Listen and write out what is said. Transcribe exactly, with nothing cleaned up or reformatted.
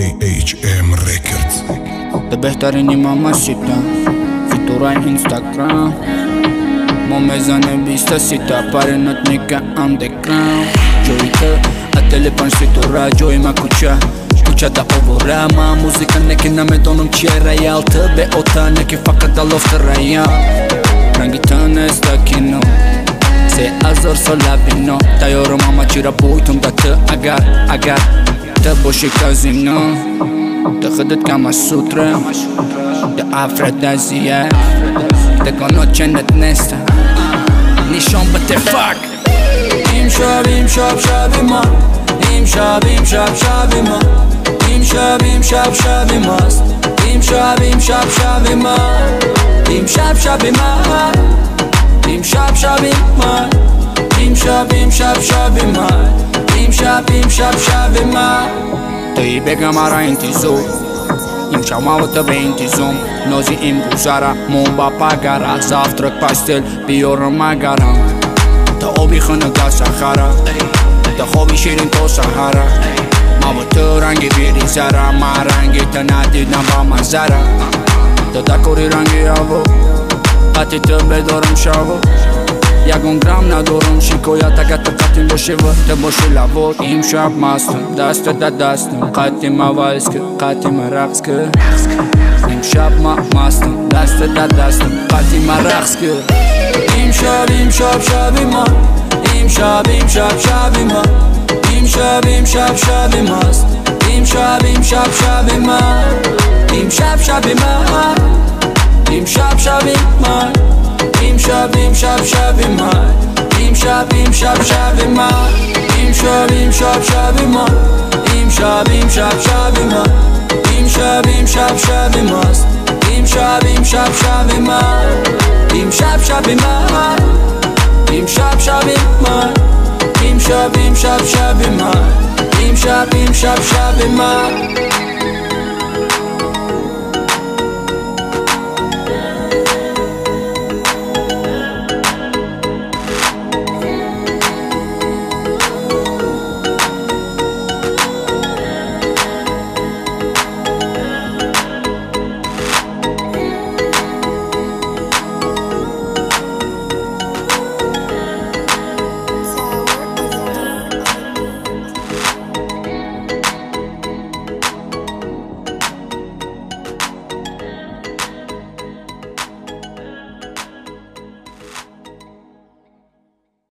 A H M Records. ده بهترینی ماماسیتا فیتورای اینستاگرام ما میزنه بیستا سیتا پارنات نیکه underground جوی که اتل پنج فیتورا جوی ما کوچه کوچه دا اوورا ما موزیکا نکی نمیدونم چیه ریال به اوتا نکی فقط دلوفت ریال رنگی تنستاکینو سه ازار سالابینو تایارو ماما چیرا بویتم دا ته اگر اگر ته باشی کازینو ده خودت کما سوتره ده افرادازیه ده گانو چندت نسته نیشان بده فاک این شب این شب شب ما این شب این شب شب ما این شب این شب شب ماست این شب این شب شب ما این شب شب ما این شب شب ما این شب این شب شب ما این شب این شب شب ما توی بگم آرا انتیزو این شما و تا به انتیزم نازی این بوزارا مون با پاگارا زافترک پاستل بیورم اگارم تا آبی خانه گا سخارا تا خوابی شیرین تو سهارا ما و تو رنگی بیری زارا ما رنگی تا ندیدم با مزارا تا دکوری رنگی آبو قطی تو بدارم شابو یکون گرام ندارم شکایت اگه تو قطیم باشه و تو باشه لبود این شب مستم دست دا دستم قطیم وایس که قطیم رقص که این شب ما مستم دست دا دستم قطیم رقص که این شب این شب شب ما این شب این شب شب ما این شب این شب شب ماست این شب این شب شب ما این شب شب ما این شب شب ما این شب این شب شب ما این شب این شب شب ما این شب این شب شب ما این شب این شب شب ما این شب این شب شب ماست این شب این شب شب ما این شب شب ما این شب شب ما این شب این شب شب ما این شب این شب شب ما